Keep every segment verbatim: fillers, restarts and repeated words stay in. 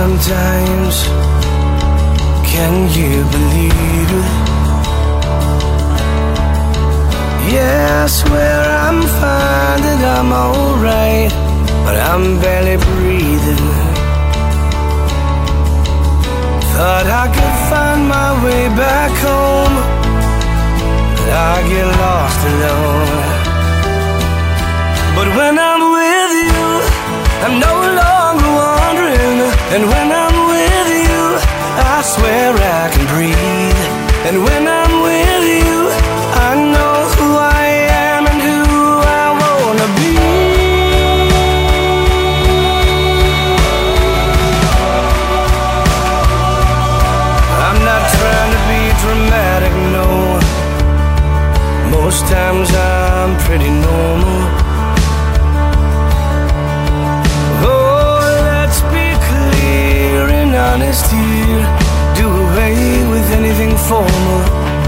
sometimes. Can you believe it? Yeah, I swear I'm fine, that I'm alright, but I'm barely breathing. Thought I could find my way back home, but I get lost alone. But when I'm with you, I'm no longer wandering. And when I'm with you, I swear I can breathe. And when I'm with you, I know who I am and who I wanna be. I'm not trying to be dramatic, no. Most times I'm pretty normal. Honest here, do away with anything formal.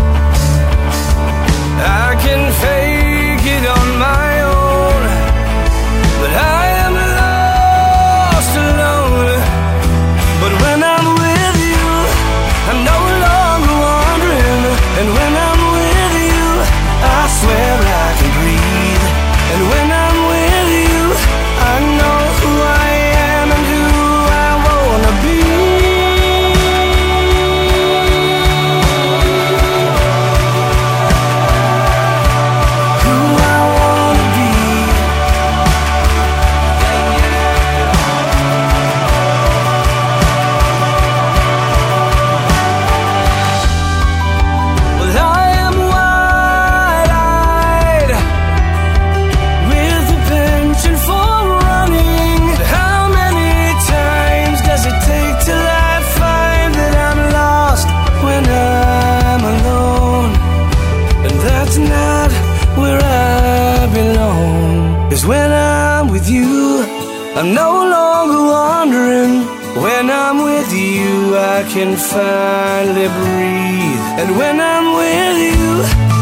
I can fake it on my own, but I am lost alone. But when I'm with you, I'm no longer wandering. And when I'm with you, I swear I can breathe. And when I'm with you, I know who I am and who I wanna be. Cause when I'm with you, I'm no longer wandering. When I'm with you, I can finally breathe. And when I'm with you,